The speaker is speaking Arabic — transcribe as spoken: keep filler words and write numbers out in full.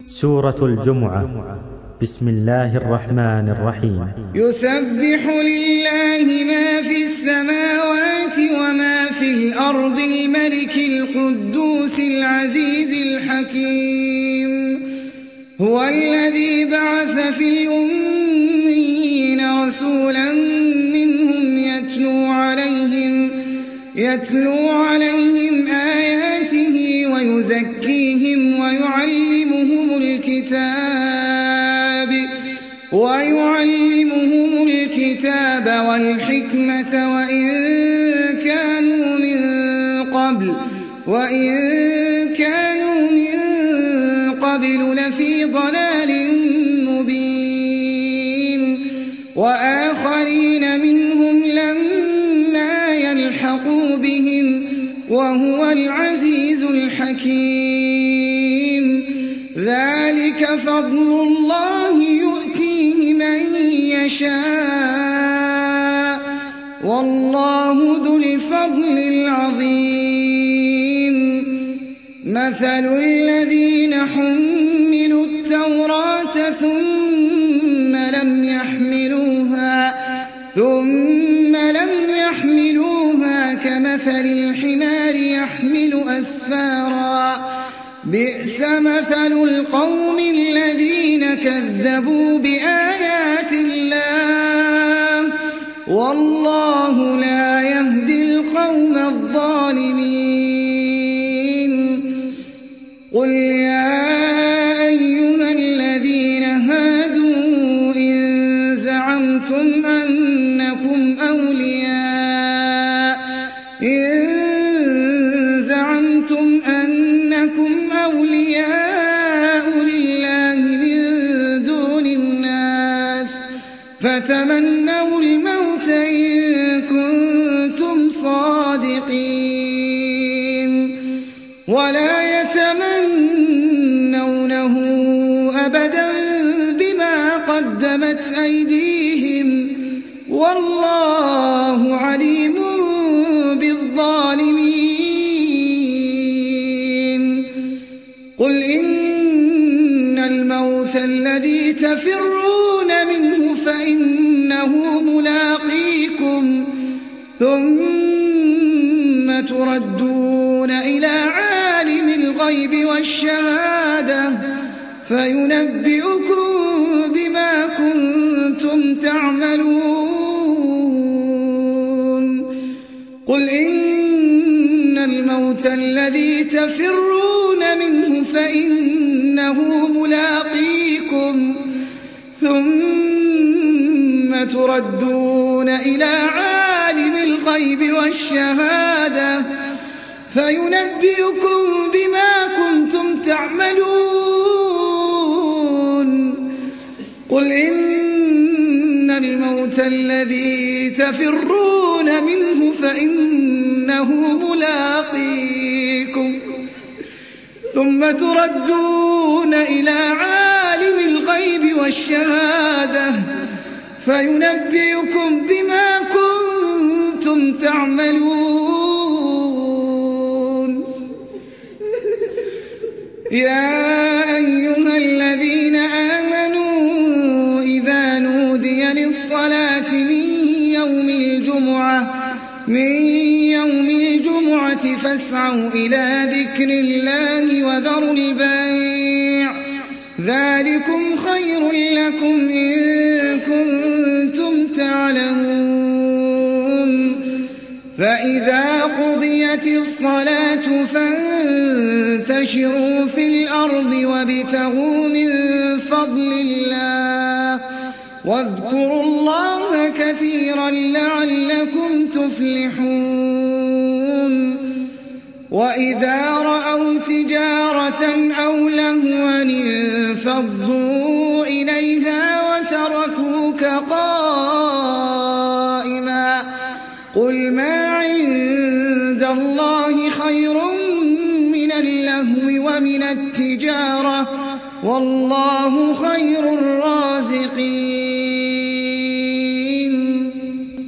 سورة الجمعة. بسم الله الرحمن الرحيم. يسبح لله ما في السماوات وما في الأرض الملك القدوس العزيز الحكيم. هو الذي بعث في الأميين رسولا منهم يتلو عليهم يتلو عليهم آياته ويزكيهم ويعلمهم الكتاب ويعلمهم الكتاب والحكمة وإن كانوا من قبل وإن كانوا من قبل لفي ضلال مبين. وآخرين منهم لما يلحقوا بهم وهو العزيز الحكيم. ذلك فضل الله يؤتيه من يشاء والله ذو الفضل العظيم. مثل الذين حملوا التوراة ثم لم يحملوها ثم لم يحملوها كمثل الحمار يحمل أسفارا بئس مثل القوم الذين كذبوا بآيات الله والله لا يهدي القوم الظالمين. قل يا أيها الذين هادوا إن زعمتم أنكم أولياء إن زعمتم أنكم أولياء لله من دون الناس فتمنوا الموت إن كنتم صادقين ولا يتمنونه أبدا بما قدمت أيديهم والله عليم بالظالمين. قل إن الموت الذي تفرون منه فإنه ملاقيكم ثم تردون إلى عالم الغيب والشهادة فينبئكم بما كنتم تعملون. قل إن الموت الذي تفرون منه فإنه ملاقيكم ثم تردون إلى عالم الغيب والشهادة فينبئكم بما كنتم تعملون. قل إن الموت الذي تفرون منه فإنه ملاقيكم ثم تردون إلى عالم الغيب والشهادة فينبئكم بما كنتم تعملون. يا أيها الذين آمنوا إذا نودي للصلاة من يوم الجمعة من يوم الجمعة فاسعوا إلى ذكر الله وذروا البيع ذلكم خير لكم إن كنتم تعلمون. فإذا قضيت الصلاة فانتشروا في الأرض وابتغوا من فضل الله واذكروا الله كثيرا لعلكم تفلحون. وإذا رأوا تجارة أو لهوا انفضوا إليها وتركوك قائما قل ما عند الله خير من اللهو ومن التجارة والله خير الرازقين.